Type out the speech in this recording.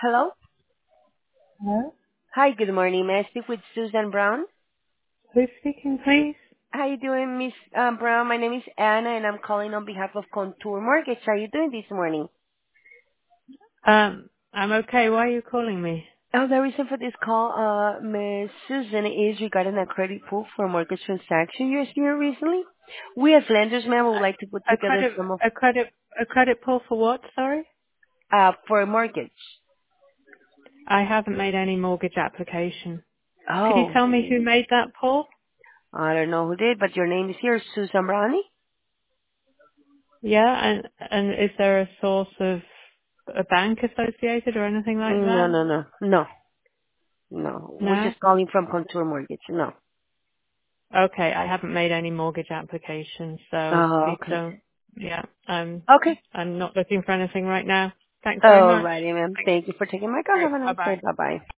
Hello. Hello? Hi, good morning. May I speak with Susan Brown? Who's speaking, please? How you doing, Miss Brown? My name is Anna, and I'm calling on behalf of Contour Mortgage. How you doing this morning? I'm okay. Why are you calling me? Oh, the reason for this call, Miss Susan, is regarding a credit pool for mortgage transaction you experienced recently. We as lenders, ma'am, would like to put A together credit, some of, a credit, a credit pull for what? Sorry? for a mortgage. I haven't made any mortgage application. Could you Oh, tell me who made that pull? I don't know who did, but your name is here, Susan Brownie? Yeah, and is there a source of a bank associated or anything like No, that? no, no, no, no. We're No? just calling from Contour Mortgage. No. Okay, I haven't made any mortgage application, so Oh, please okay. don't. Yeah, Okay. I'm not looking for anything right now. Thanks very much. Alrighty, ma'am. Thanks. Thank you for taking my call. All right, Have a nice day. bye-bye. Bye-bye.